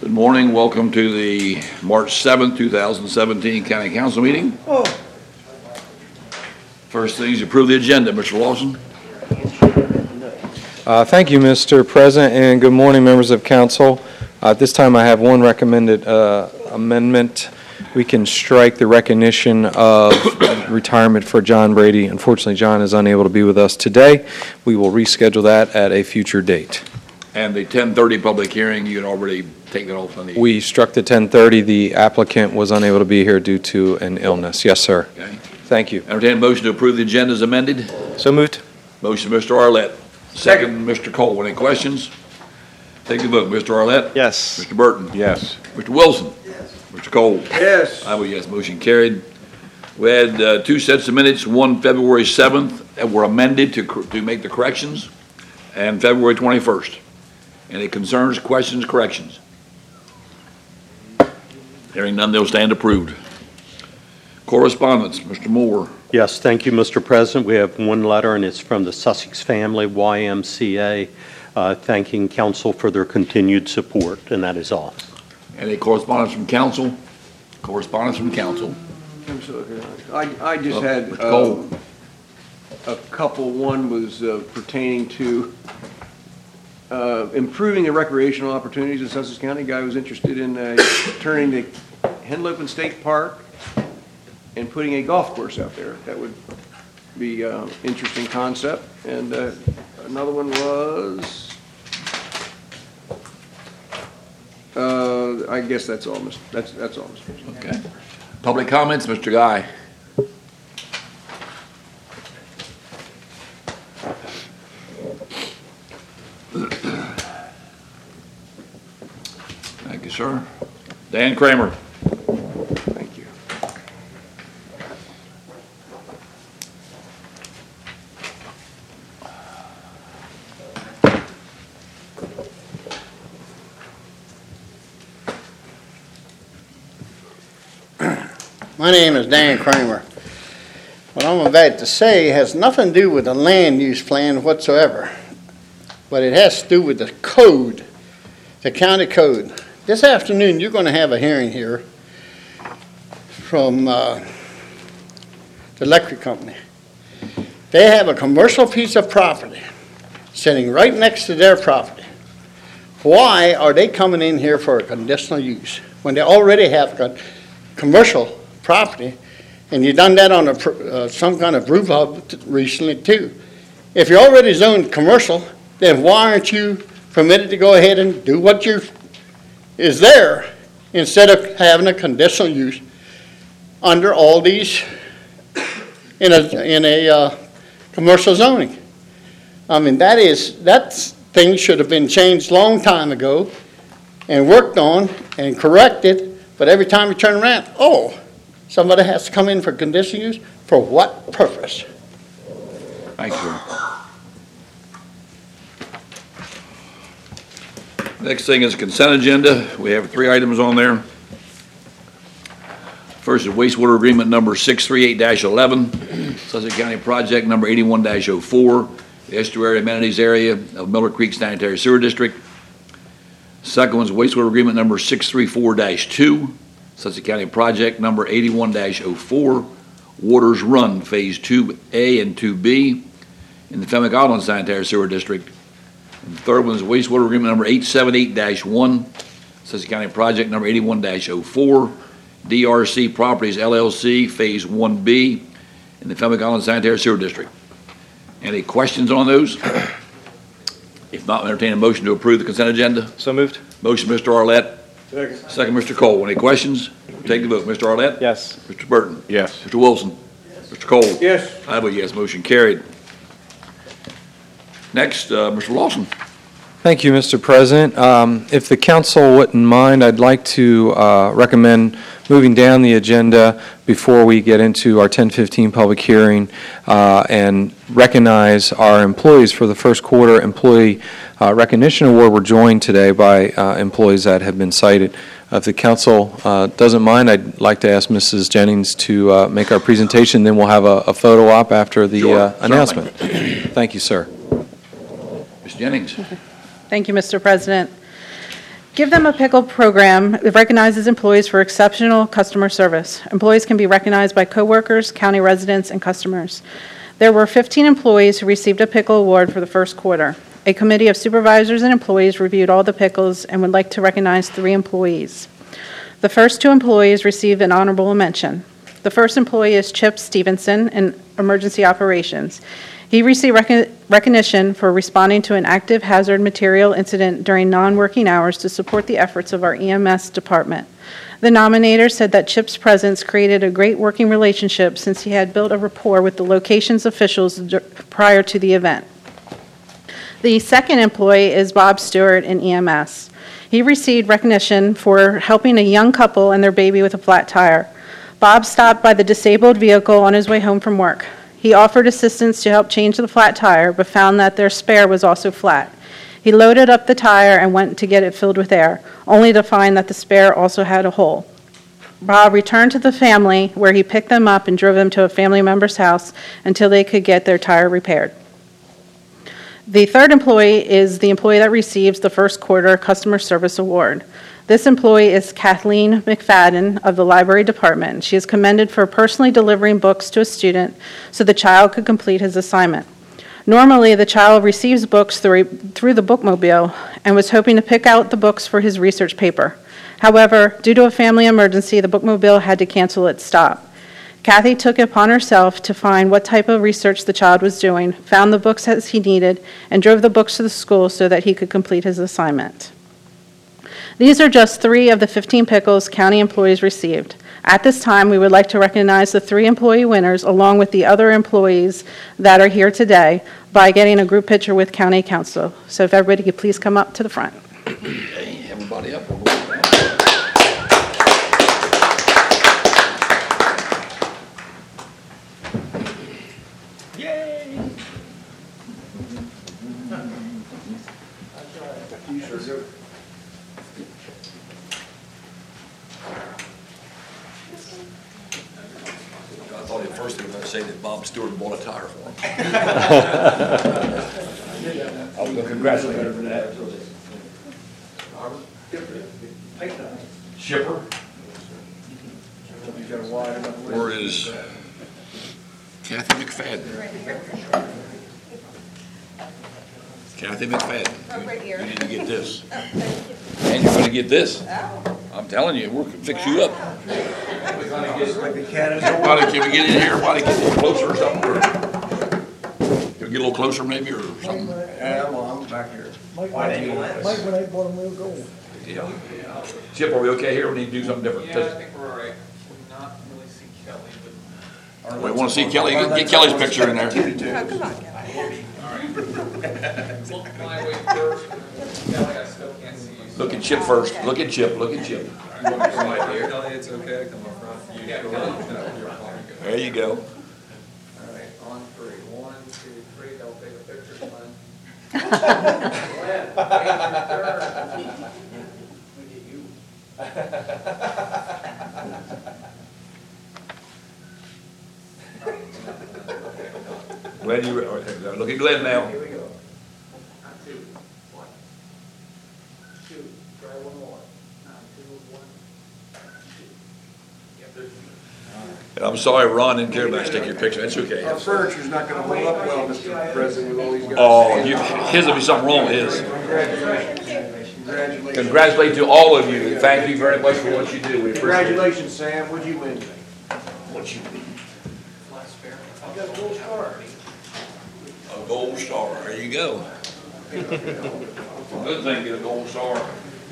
Good morning. Welcome to the March 7th, 2017 County Council meeting. First thing is approve the agenda. Mr. Lawson. Thank you, Mr. President, and good morning, members of council. At this time, I have one recommended amendment. We can strike the recognition of retirement for John Brady. Unfortunately, John is unable to be with us today. We will reschedule that at a future date. And the 10:30 public hearing, you had already taken it off on the... We struck the 10:30. The applicant was unable to be here due to an illness. Yes, sir. Okay. Thank you. Entertain a motion to approve the agenda as amended. So moved. Motion, Mr. Arlett. Second, Mr. Cole. Any questions? Take the vote. Mr. Arlett? Yes. Mr. Burton? Yes. Mr. Wilson? Yes. Mr. Cole? Yes. I vote yes. Motion carried. We had two sets of minutes, one February 7th, that were amended to make the corrections, and February 21st. Any concerns, questions, corrections? Hearing none, they'll stand approved. Correspondence, Mr. Moore. Yes, thank you, Mr. President. We have one letter, and it's from the Sussex Family YMCA, thanking council for their continued support, and that is all. Any correspondence from council? Correspondence from council. I just had Mr. Cole. a couple. One was pertaining to improving the recreational opportunities in Sussex County. A guy was interested in turning the Henlopen State Park and putting a golf course out there. That would be an interesting concept. And another one was, I guess that's all, that's all, Mr. President. Okay. Public comments, Mr. Guy. Thank you, sir. Dan Kramer. Thank you. My name is Dan Kramer. What I'm about to say has nothing to do with the land use plan whatsoever, but it has to do with the code, the county code. This afternoon, you're going to have a hearing here from the electric company. They have a commercial piece of property sitting right next to their property. Why are they coming in here for a conditional use when they already have got commercial property, and you done that on some kind of roof hub recently too? If you're already zoned commercial, then why aren't you permitted to go ahead and do what is there instead of having a conditional use under all these in a commercial zoning? I mean, that thing should have been changed long time ago and worked on and corrected, but every time you turn around, somebody has to come in for conditional use. For what purpose? Thank you. Next thing is consent agenda. We have 3 items on there. First is wastewater agreement number 638-11, Sussex County project number 81-04, the estuary amenities area of Miller Creek Sanitary Sewer District. Second one is wastewater agreement number 634-2, Sussex County project number 81-04, Waters Run Phase 2A and 2B in the Fenwick Island Sanitary Sewer District. And the third one is wastewater agreement number 878-1, Sussex County project number 81-04, DRC Properties LLC Phase 1B in the Fenwick Island Sanitary Sewer District. Any questions on those? If not, entertain a motion to approve the consent agenda. So moved. Motion, Mr. Arlett. Second, Mr. Cole. Any questions? Take the vote. Mr. Arlett? Yes. Mr. Burton? Yes. Mr. Wilson? Yes. Mr. Cole? Yes. I vote yes. Motion carried. Next, Mr. Lawson. Thank you, Mr. President. If the council wouldn't mind, I'd like to recommend moving down the agenda before we get into our 10:15 public hearing and recognize our employees for the first quarter employee recognition award. We're joined today by employees that have been cited. If the council doesn't mind, I'd like to ask Mrs. Jennings to make our presentation. Then we'll have a photo op after the announcement. Thank you, sir. Ms. Jennings. Thank you, Mr. President. Give Them a Pickle program recognizes employees for exceptional customer service. Employees can be recognized by coworkers, county residents, and customers. There were 15 employees who received a pickle award for the first quarter. A committee of supervisors and employees reviewed all the pickles and would like to recognize 3 employees. The first 2 employees received an honorable mention. The first employee is Chip Stevenson in Emergency Operations. He received recognition for responding to an active hazard material incident during non-working hours to support the efforts of our EMS department. The nominator said that Chip's presence created a great working relationship since he had built a rapport with the location's officials prior to the event. The second employee is Bob Stewart in EMS. He received recognition for helping a young couple and their baby with a flat tire. Bob stopped by the disabled vehicle on his way home from work. He offered assistance to help change the flat tire, but found that their spare was also flat. He loaded up the tire and went to get it filled with air, only to find that the spare also had a hole. Bob returned to the family, where he picked them up and drove them to a family member's house until they could get their tire repaired. The third employee is the employee that receives the first quarter Customer Service Award. This employee is Kathleen McFadden of the Library Department. She is commended for personally delivering books to a student so the child could complete his assignment. Normally, the child receives books through the bookmobile and was hoping to pick out the books for his research paper. However, due to a family emergency, the bookmobile had to cancel its stop. Kathy took it upon herself to find what type of research the child was doing, found the books as he needed, and drove the books to the school so that he could complete his assignment. These are just 3 of the 15 pickles county employees received. At this time, we would like to recognize the 3 employee winners along with the other employees that are here today by getting a group picture with county council. So if everybody could please come up to the front. Okay, everybody up. I thought at first they were going to say that Bob Stewart bought a tire for him. I was going to congratulate her for that. Shipper. Where is Kathy McFadden? Kathy McFadden. Right here. You need to get this. And you're going to get this. I'm telling you, we're going to fix you up. Everybody, can we get in here? Everybody get a little closer or something? Or can we get a little closer maybe or something? Yeah, well, I'm back here. Mike, when I bought him, we'll go. Yeah. Chip, are we okay here? We need to do something different. Yeah, I think we're all right. We'll not really see Kelly, but. We want to see Kelly. Get Kelly's picture in there. Oh, come on, Kelly. Look my way first, and then Kelly, I still can't see you. Look at Chip first. Look at Chip. Look at Chip. You want me to come right here? Kelly, it's okay, come up front. You go ahead. You're fine. There you go. All right, on 3. 1, 2, 3, they'll take a picture, Glenn. Glenn, wait your turn. Look at you. Glenn, look at Glenn now. Here we go. 2, 1, 2, try one more. 2, 1, 2. Yep, there's. And I'm sorry, Ron didn't care about sticking your picture. That's okay. Our furniture's not gonna hold up well, Mr. President, with all these guys. Oh, his will be something wrong with his. Congratulations. Congratulate to all of you. Thank you very much for what you do. We appreciate it. Congratulations, Sam, what'd you win? What you do. I got a little star. A gold star. There you go. Good thing to get a gold star.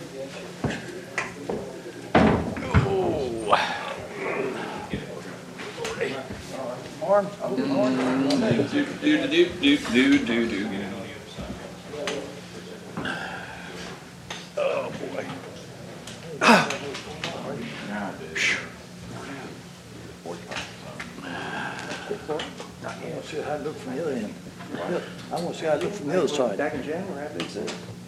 Do. Oh, boy. I want to see how it look from the other end. I want to see how it look from the other side. Back in January, I think so.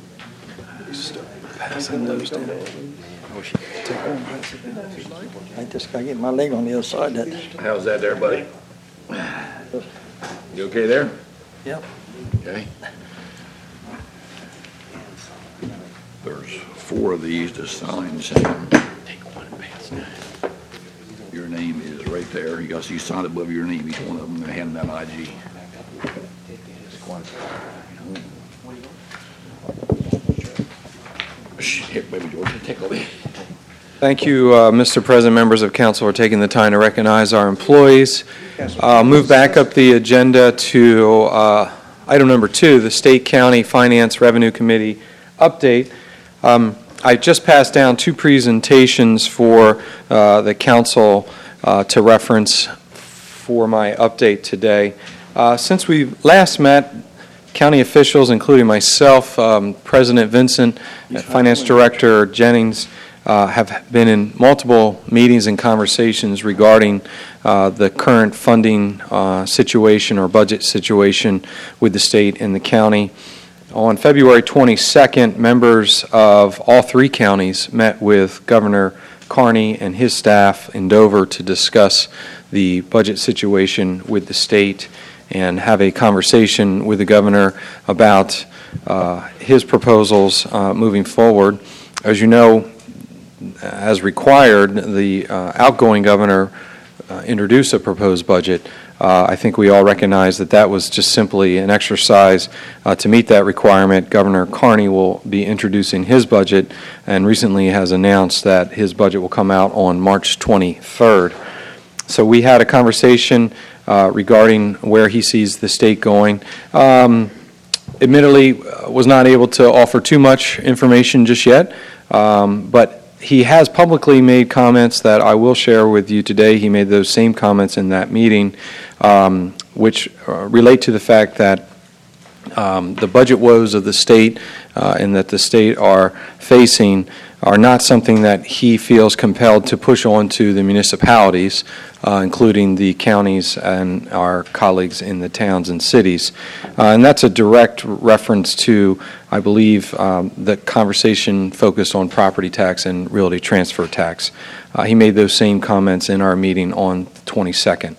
I just gotta get my leg on the other side of that. How's that there, buddy? You okay there? Yep. Okay. There's 4 of these to sign, Sam. Your name is right there. You got, you signed above your name, each one of them, and hand them that IG. Shit, baby George, tickle me. Thank you, Mr. President, members of council, for taking the time to recognize our employees. Move back up the agenda to item number 2, the State County Finance Revenue Committee update. I just passed down 2 presentations for the council to reference for my update today. Since we last met, county officials, including myself, President Vincent, Finance Director Jennings, have been in multiple meetings and conversations regarding the current funding situation or budget situation with the state and the county. On February 22nd, members of all 3 counties met with Governor Carney and his staff in Dover to discuss the budget situation with the state and have a conversation with the governor about his proposals moving forward. As you know, as required, the outgoing governor introduced a proposed budget. I think we all recognize that that was just simply an exercise to meet that requirement. Governor Carney will be introducing his budget and recently has announced that his budget will come out on March 23rd. So we had a conversation regarding where he sees the state going. Admittedly, was not able to offer too much information just yet, but he has publicly made comments that I will share with you today. He made those same comments in that meeting, which relate to the fact that the budget woes of the state and that the state are facing are not something that he feels compelled to push on to the municipalities, including the counties and our colleagues in the towns and cities. And that's a direct reference to, I believe, the conversation focused on property tax and realty transfer tax. He made those same comments in our meeting on the 22nd.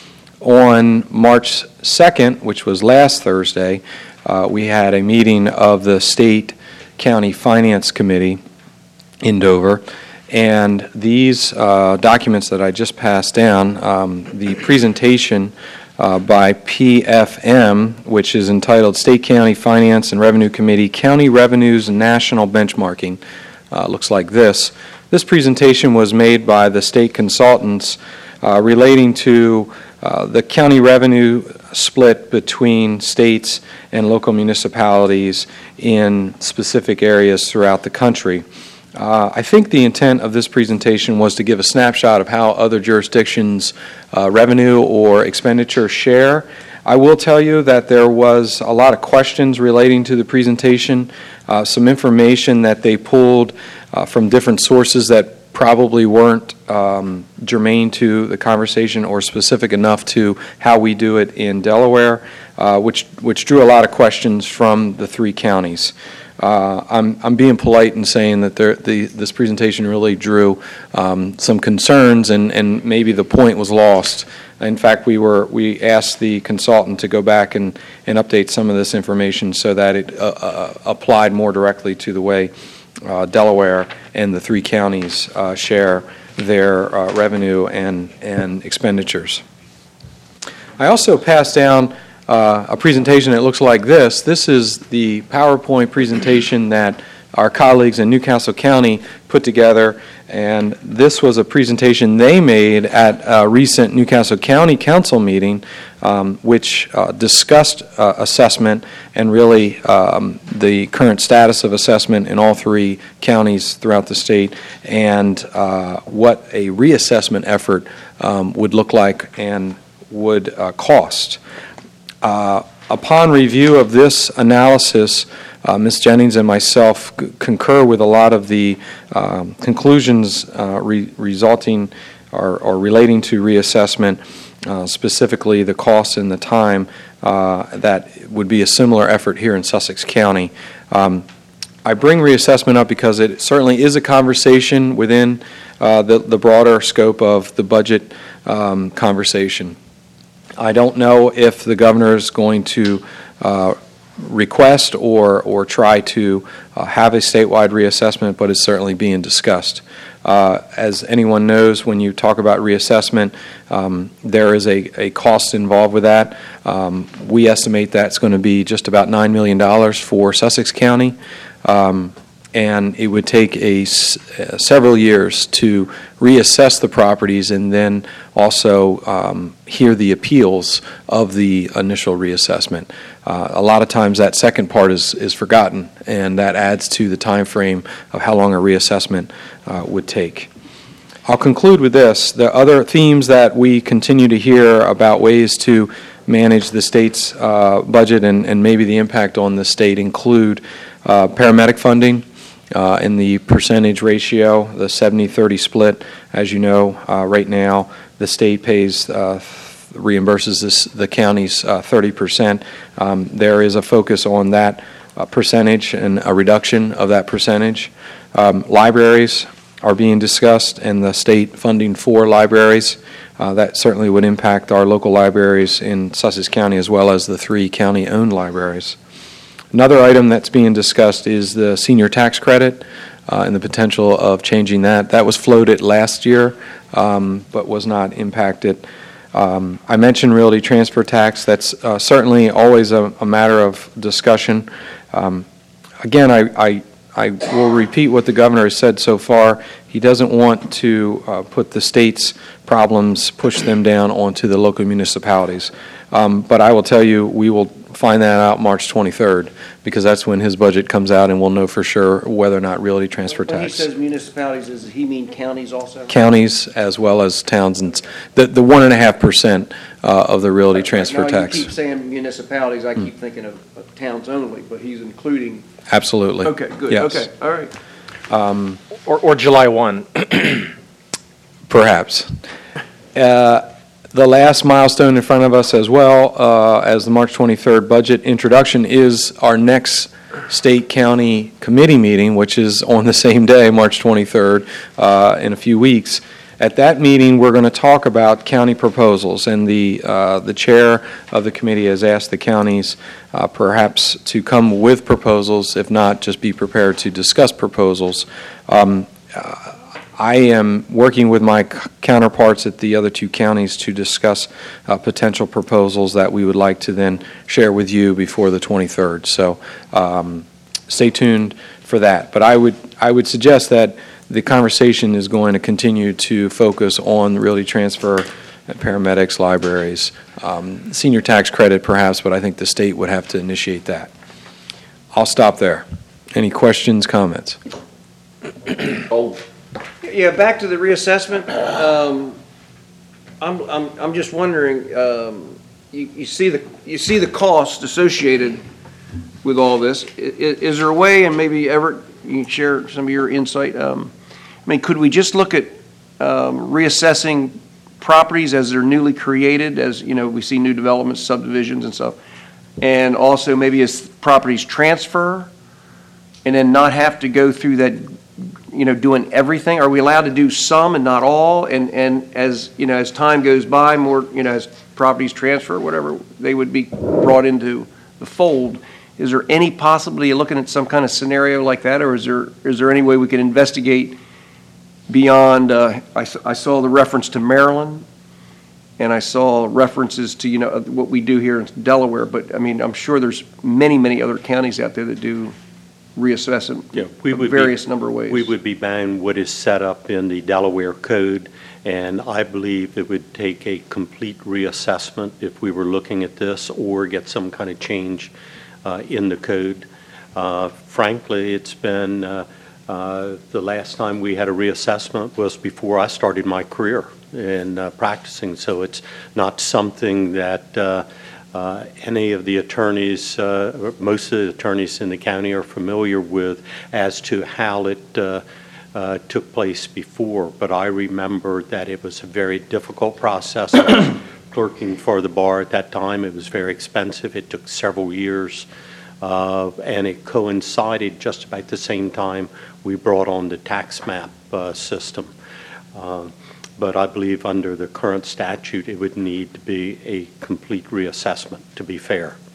On March 2nd, which was last Thursday, we had a meeting of the State County Finance Committee in Dover, and these documents that I just passed down, the presentation by PFM, which is entitled State County Finance and Revenue Committee, County Revenues and National Benchmarking, looks like this. This presentation was made by the state consultants relating to the county revenue split between states and local municipalities in specific areas throughout the country. I think the intent of this presentation was to give a snapshot of how other jurisdictions' revenue or expenditure share. I will tell you that there was a lot of questions relating to the presentation, some information that they pulled from different sources that probably weren't germane to the conversation or specific enough to how we do it in Delaware, which drew a lot of questions from the 3 counties. I'm being polite in saying that this presentation really drew some concerns, and maybe the point was lost. In fact, we asked the consultant to go back and update some of this information so that it applied more directly to the way Delaware and the 3 counties share their revenue and expenditures. I also passed down a presentation that looks like this. This is the PowerPoint presentation that our colleagues in Newcastle County put together, and this was a presentation they made at a recent Newcastle County Council meeting, which discussed assessment and really the current status of assessment in all 3 counties throughout the state, and what a reassessment effort would look like and would cost. Upon review of this analysis, Ms. Jennings and myself concur with a lot of the conclusions resulting or relating to reassessment, specifically the costs and the time that would be a similar effort here in Sussex County. I bring reassessment up because it certainly is a conversation within the broader scope of the budget conversation. I don't know if the governor is going to request or try to have a statewide reassessment, but it's certainly being discussed. As anyone knows, when you talk about reassessment, there is a cost involved with that. We estimate that's going to be just about $9 million for Sussex County, and it would take several years to reassess the properties and then also hear the appeals of the initial reassessment. A lot of times that second part is forgotten, and that adds to the time frame of how long a reassessment would take. I'll conclude with this. The other themes that we continue to hear about ways to manage the state's budget and maybe the impact on the state include paramedic funding in the percentage ratio, the 70-30 split. As you know, right now the state reimburses the counties 30%. There is a focus on that percentage and a reduction of that percentage. Libraries are being discussed, and the state funding for libraries. That certainly would impact our local libraries in Sussex County as well as the 3 county-owned libraries. Another item that's being discussed is the senior tax credit and the potential of changing that. That was floated last year, but was not impacted. I mentioned realty transfer tax. That's certainly always a matter of discussion. Again, I will repeat what the governor has said so far. He doesn't want to put the state's problems, push them down onto the local municipalities. But I will tell you, we will find that out March 23rd, because that's when his budget comes out and we'll know for sure whether or not realty transfer When he tax. says municipalities, does he mean counties also? Counties as well as towns, and the 1.5% of the realty transfer Now, tax. you keep saying municipalities, I keep thinking of towns only, but he's including, Absolutely. okay, good, Yes. okay, all right. Or July 1. Perhaps. The last milestone in front of us as well as the March 23rd budget introduction is our next state-county committee meeting, which is on the same day, March 23rd, in a few weeks. At that meeting, we're going to talk about county proposals, and the chair of the committee has asked the counties perhaps to come with proposals, if not, just be prepared to discuss proposals. I am working with my counterparts at the other 2 counties to discuss potential proposals that we would like to then share with you before the 23rd. So stay tuned for that. But I would suggest that the conversation is going to continue to focus on realty transfer, paramedics, libraries, senior tax credit perhaps, but I think the state would have to initiate that. I'll stop there. Any questions, comments? Yeah, back to the reassessment. I'm just wondering, you see the cost associated with all this. Is there a way, and maybe Everett, you can share some of your insight. I mean, could we just look at reassessing properties as they're newly created, as you know, we see new developments, subdivisions, and stuff, and also maybe as properties transfer, and then not have to go through that, you know, doing everything? Are we allowed to do some and not all? And as, you know, as time goes by, more, you know, as properties transfer, whatever, they would be brought into the fold. Is there any possibility of looking at some kind of scenario like that, or is there any way we can investigate beyond, I saw the reference to Maryland, and I saw references to, you know, what we do here in Delaware, but I mean, I'm sure there's many other counties out there that do reassessment various number of ways. We would be bound what is set up in the Delaware Code, and I believe it would take a complete reassessment if we were looking at this, or get some kind of change in the code. Frankly, it's been the last time we had a reassessment was before I started my career in practicing, so it's not something that any of the attorneys, most of the attorneys in the county are familiar with as to how it took place before. But I remember that it was a very difficult process. I was clerking for the bar at that time. It was very expensive. It took several years. And it coincided just about the same time we brought on the tax map system. But I believe under the current statute, it would need to be a complete reassessment, to be fair.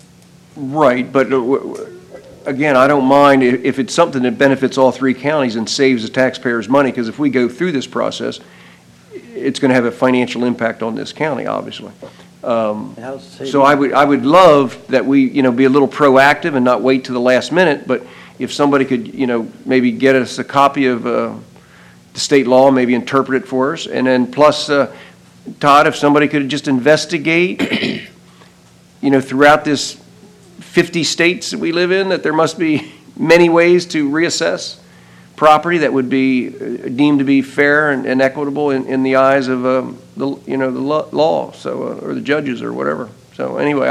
Right, but again, I don't mind if it's something that benefits all three counties and saves the taxpayers money, because if we go through this process, it's going to have a financial impact on this county, obviously. So I would love that we, be a little proactive and not wait to the last minute, but if somebody could, maybe get us a copy of the state law, maybe interpret it for us, and then plus, Todd, if somebody could just investigate, throughout this 50 states that we live in, that there must be many ways to reassess property that would be deemed to be fair and equitable in the eyes of the law, so or the judges or whatever. So anyway,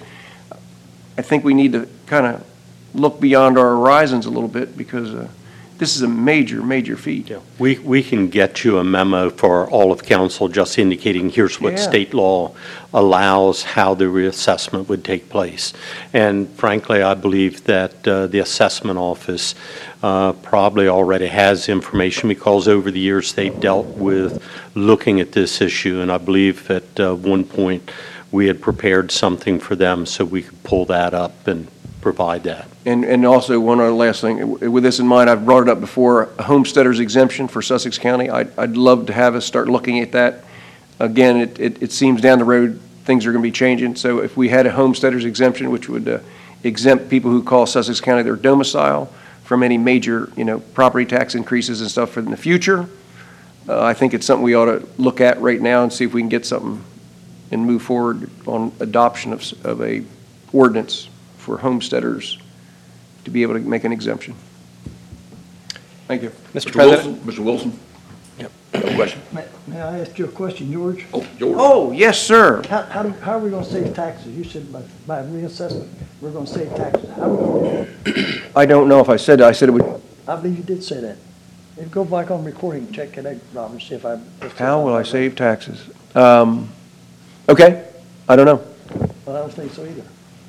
I think we need to kind of look beyond our horizons a little bit, because this is a major, major feat. Yeah. We can get you a memo for all of council just indicating here's what state law allows, how the reassessment would take place. And frankly, I believe that the assessment office probably already has information, because over the years they've dealt with looking at this issue. And I believe at one point we had prepared something for them so we could pull that up and provide that. And also, one other last thing, with this in mind, I've brought it up before, a homesteader's exemption for Sussex County. I'd love to have us start looking at that. Again, it seems down the road things are going to be changing, so if we had a homesteader's exemption, which would exempt people who call Sussex County their domicile from any major, property tax increases and stuff in the future, I think it's something we ought to look at right now and see if we can get something and move forward on adoption of a ordinance for homesteaders to be able to make an exemption. Thank you. Mr. President? Mr. Wilson? Yep. You have a question? May I ask you a question, George? Oh, George. Oh, yes, sir. How are we going to save taxes? You said by reassessment, we're going to save taxes. How are we going to do that? I don't know if I said that. I said it would. I believe you did say that. And go back on recording, check it out, Robert, see if I. How will I save taxes? Okay, I don't know. Well, I don't think so either.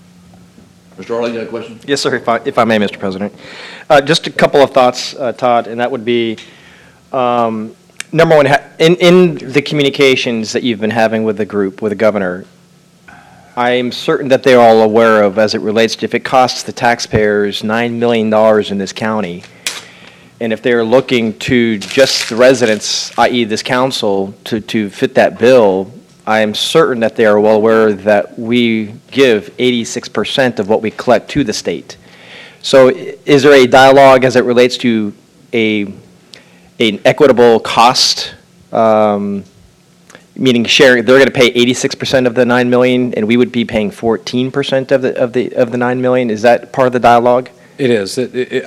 Mr. Arlen, you got a question? Yes, sir, if I may, Mr. President. Just a couple of thoughts, Todd, and that would be, number one, in the communications that you've been having with the group, with the governor, I'm certain that they're all aware of, as it relates to if it costs the taxpayers $9 million in this county, and if they're looking to just the residents, i.e. this council, to fit that bill, I am certain that they are well aware that we give 86% of what we collect to the state. So is there a dialogue as it relates to an equitable cost, meaning sharing, they're going to pay 86% of the $9 million and we would be paying 14% of the $9 million? Is that part of the dialogue? It is.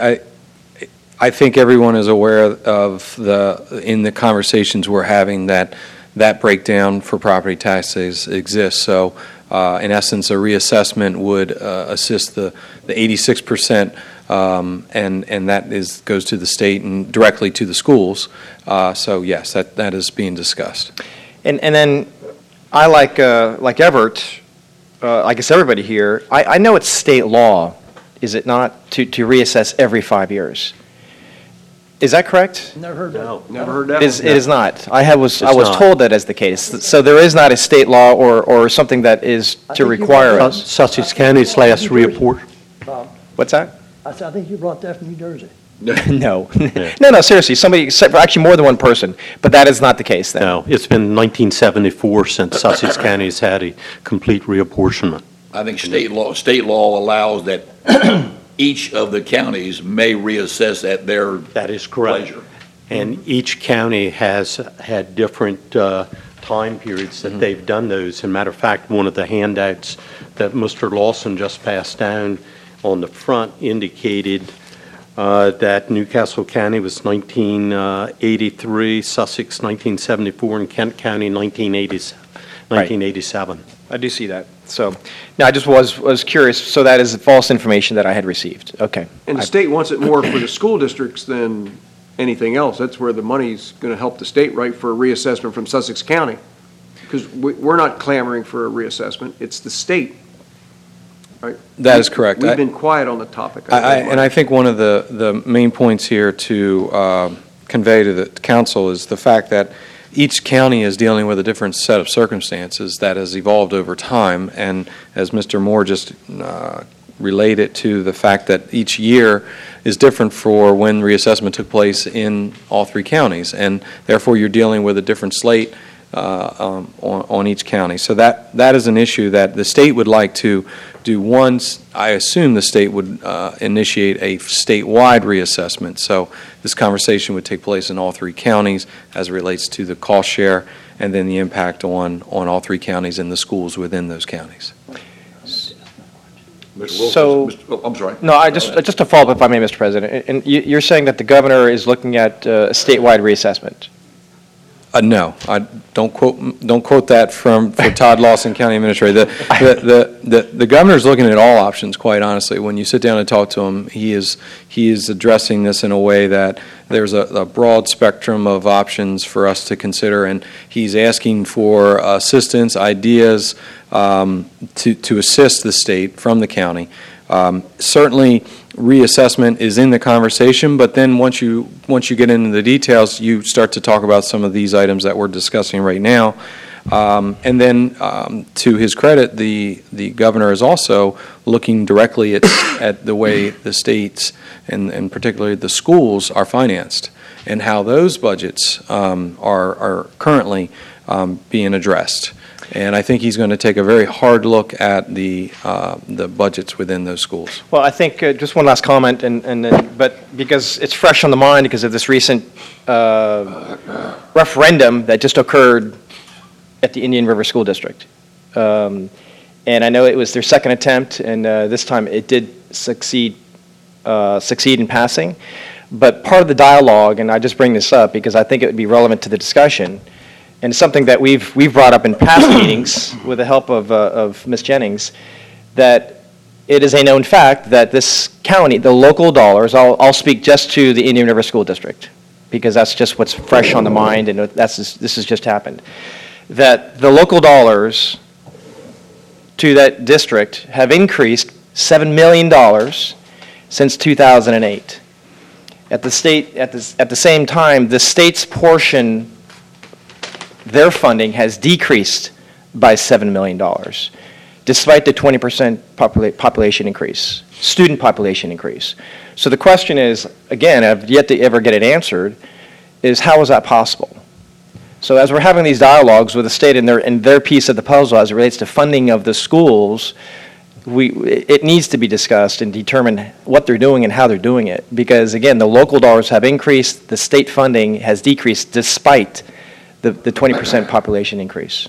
I think everyone is aware of in the conversations we're having that breakdown for property taxes exists. So, in essence, a reassessment would assist the 86%, and that goes to the state and directly to the schools. So, yes, that is being discussed. And then I like Everett, I guess everybody here, I know it's state law, is it not, to reassess every 5 years? Is that correct? Never heard that. No. Never heard that. It is not. I was not. told that as the case. So there is not a state law or something that is to think you require brought us. Sussex County's last report. Bob, What's that? I think you brought that from New Jersey. No. No, seriously. Somebody, actually more than one person, but that is not the case then. No, it's been 1974 since Sussex County's had a complete reapportionment. I think state law allows that each of the counties may reassess at their That is correct. pleasure. And each county has had different time periods that they've done those. As a matter of fact, one of the handouts that Mr. Lawson just passed down on the front indicated that Newcastle County was 1983, Sussex 1974, and Kent County 1987. I do see that. So, no, I just was curious. So that is false information that I had received. Okay. And the state wants it more for the school districts than anything else. That's where the money's going to help the state, right, for a reassessment from Sussex County. Because we're not clamoring for a reassessment, it's the state, right? That is correct. We've been quiet on the topic. And I think one of the main points here to convey to the council is the fact that each county is dealing with a different set of circumstances that has evolved over time, and as Mr. Moore just relate it to the fact that each year is different for when reassessment took place in all three counties, and therefore you're dealing with a different slate on each county. So that is an issue that the state would like to do once. I assume the state would initiate a statewide reassessment. So this conversation would take place in all three counties as it relates to the cost share and then the impact on all three counties and the schools within those counties. Mr. Wilson, So- I'm sorry. No, just to follow up, if I may, Mr. President, and you're saying that the governor is looking at a statewide reassessment? No, I don't quote that for Todd Lawson, County Administrator. The governor's looking at all options, quite honestly. When you sit down and talk to him, he is addressing this in a way that there's a broad spectrum of options for us to consider, and he's asking for assistance, ideas to assist the state from the county. Certainly, reassessment is in the conversation, but then once you get into the details, you start to talk about some of these items that we're discussing right now. And then, to his credit, the governor is also looking directly at the way the states and particularly the schools are financed and how those budgets are currently being addressed. And I think he's going to take a very hard look at the budgets within those schools. Well, I think, just one last comment, but because it's fresh on the mind because of this recent referendum that just occurred at the Indian River School District. And I know it was their second attempt, and this time it did succeed in passing. But part of the dialogue, and I just bring this up because I think it would be relevant to the discussion, and something that we've brought up in past meetings with the help of Ms. Jennings, that it is a known fact that this county, the local dollars, I'll speak just to the Indian River School District, because that's just what's fresh on the mind, and this has just happened, that the local dollars to that district have increased $7 million since 2008. At the same time, the state's portion, their funding has decreased by $7 million, despite the 20% population increase, student population increase. So the question is, again, I've yet to ever get it answered, is how is that possible? So as we're having these dialogues with the state and their piece of the puzzle as it relates to funding of the schools, it needs to be discussed and determined what they're doing and how they're doing it. Because again, the local dollars have increased, the state funding has decreased despite the 20% population increase.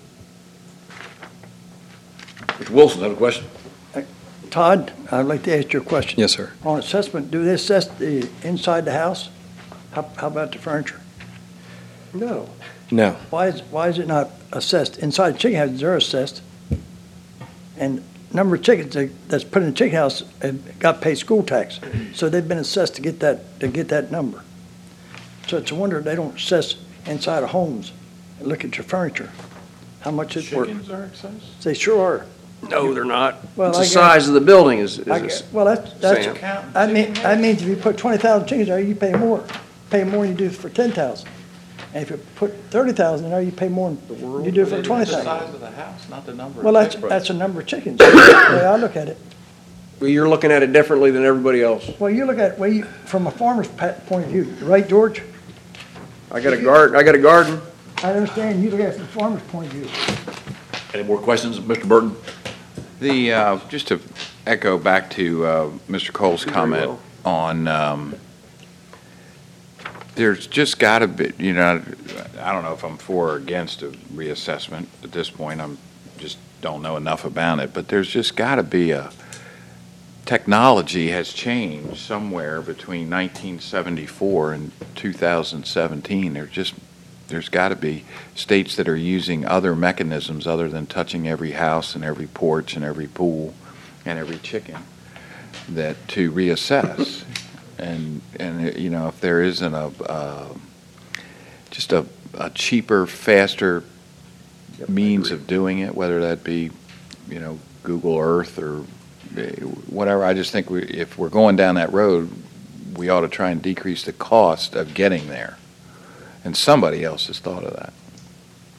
Mr. Wilson, have a question? Todd, I'd like to ask you a question. Yes, sir. On assessment, do they assess the inside the house? How about the furniture? No. No. Why is it not assessed? Inside the chicken house, they're assessed. And number of chickens that's put in the chicken house have got paid school tax. So they've been assessed to get that number. So it's a wonder they don't assess inside of homes and look at your furniture. How much it's worth. Chickens are assessed? They sure are. No, they're not. Well, It's I the guess- size of the building is Well, that's, Sam. that means if you put 20,000 chickens there, you pay more than you do for 10,000. And if you put 30,000 in there, you pay more than you do for 20,000. of the house, not the number Well, that's a number of chickens, the way I look at it. Well, you're looking at it differently than everybody else. Well, you look at it from a farmer's point of view, right, George? I got a garden. I understand you look at it from a farmer's point of view. Any more questions, Mr. Burton? Just to echo back to Mr. Cole's comment on, there's just got to be, I don't know if I'm for or against a reassessment at this point. Just don't know enough about it, but there's just got to be technology has changed somewhere between 1974 and 2017. There's got to be states that are using other mechanisms other than touching every house and every porch and every pool and every chicken to reassess. And if there isn't just a cheaper, faster means of doing it, whether that be, Google Earth or whatever, I just think if we're going down that road, we ought to try and decrease the cost of getting there. And somebody else has thought of that.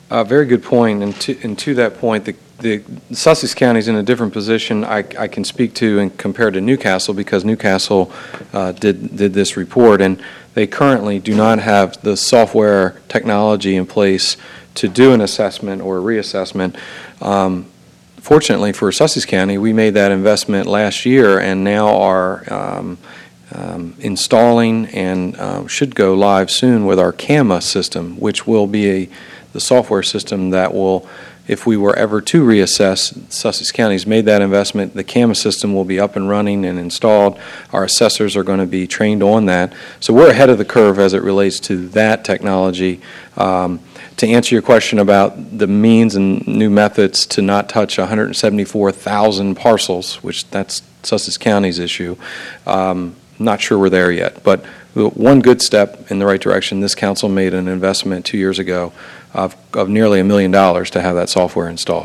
Very good point, and to that point, the Sussex County is in a different position I can speak to and compared to Newcastle, because Newcastle did this report, and they currently do not have the software technology in place to do an assessment or a reassessment. Fortunately for Sussex County, we made that investment last year and now are installing and should go live soon with our CAMA system, which will be the software system that will, if we were ever to reassess, Sussex County's made that investment, the CAMA system will be up and running and installed. Our assessors are going to be trained on that. So we're ahead of the curve as it relates to that technology. To answer your question about the means and new methods to not touch 174,000 parcels, which that's Sussex County's issue, not sure we're there yet. But one good step in the right direction, this council made an investment 2 years ago of nearly $1 million to have that software installed.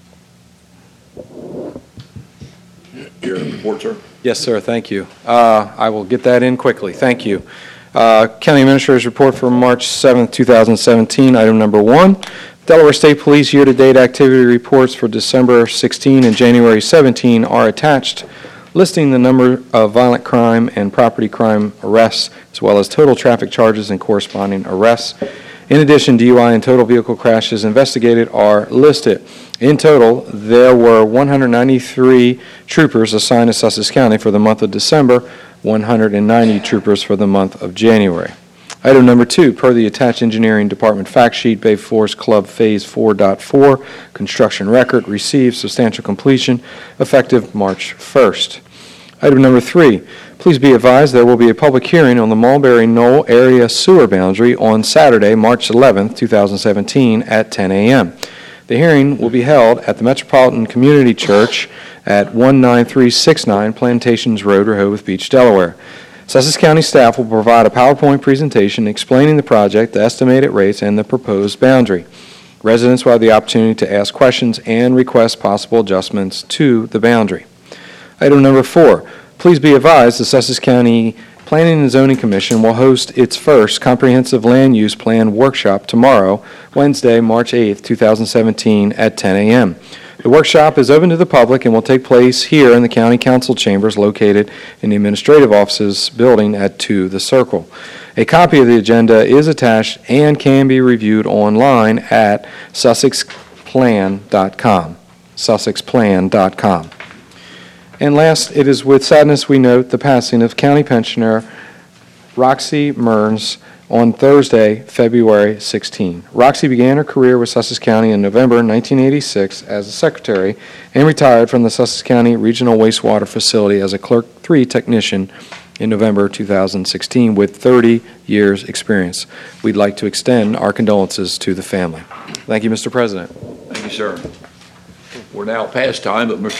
Your report, sir? Yes, sir, thank you. I will get that in quickly. Thank you. County Administrator's Report for March 7th, 2017, item number 1. Delaware State Police year-to-date activity reports for December 16 and January 17 are attached, listing the number of violent crime and property crime arrests, as well as total traffic charges and corresponding arrests. In addition, DUI and total vehicle crashes investigated are listed. In total, there were 193 troopers assigned to Sussex County for the month of December, 190 troopers for the month of January. Item number 2, per the attached engineering department fact sheet, Bay Forest Club Phase 4.4 construction record received substantial completion effective March 1st. Item number 3, please be advised there will be a public hearing on the Mulberry Knoll area sewer boundary on Saturday, March 11th, 2017 at 10 a.m. The hearing will be held at the Metropolitan Community Church at 19369 Plantations Road, Rehoboth Beach, Delaware. Sussex County staff will provide a PowerPoint presentation explaining the project, the estimated rates, and the proposed boundary. Residents will have the opportunity to ask questions and request possible adjustments to the boundary. Item number 4, please be advised the Sussex County Planning and Zoning Commission will host its first comprehensive land use plan workshop tomorrow, Wednesday, March 8th, 2017 at 10 a.m. The workshop is open to the public and will take place here in the County Council chambers located in the Administrative Offices building at 2 The Circle. A copy of the agenda is attached and can be reviewed online at sussexplan.com. sussexplan.com. And last, it is with sadness we note the passing of County Pensioner Roxy Mearns on Thursday, February 16. Roxy began her career with Sussex County in November 1986 as a secretary and retired from the Sussex County Regional Wastewater Facility as a Clerk 3 technician in November 2016 with 30 years' experience. We'd like to extend our condolences to the family. Thank you, Mr. President. Thank you, sir. We're now past time, but Mr.